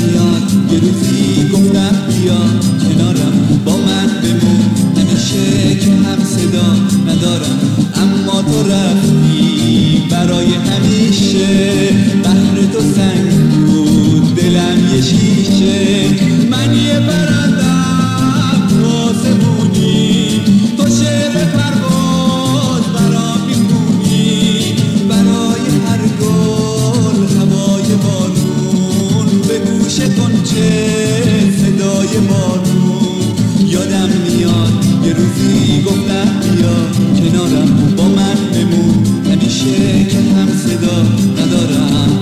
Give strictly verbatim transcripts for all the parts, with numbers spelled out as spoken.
میاد یه روزی گفتم بیا کنارم با من بمون، نمیشه که هم صدا ندارم اما تو رفتی برای همیشه. بحر تو سنگ بود دلم یه شیشه، من یه برندم تو آسمونی، تو شعر پرواز برام میخونی، برای هر گل هوای بارون به گوش غنچه صدای بارون. یادم میاد یه روزی گفتم بیا کنارم با من بمون، نمیشه که هم صدا ندارم.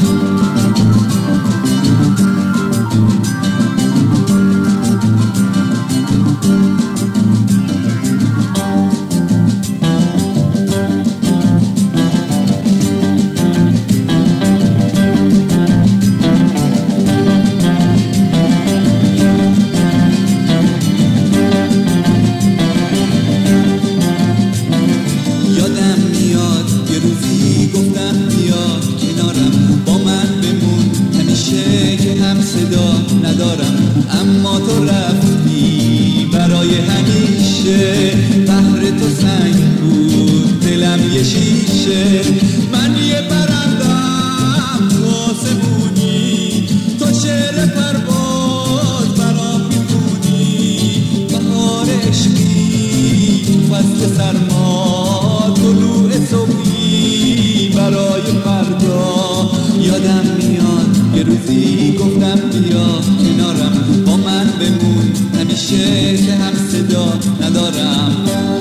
اما تو رفتی برای همیشه. بحر تو سنگ بود دلم یه شیشه، من یه برندم تو آسمونی، تو شعر پرواز برام میخونی، بهار عشقی فصل سرما طلوع صبحی برای فردا. یادم میاد یه روزی گفتم بیا کنارم با من بمون، همیشه که هم صدا ندارم.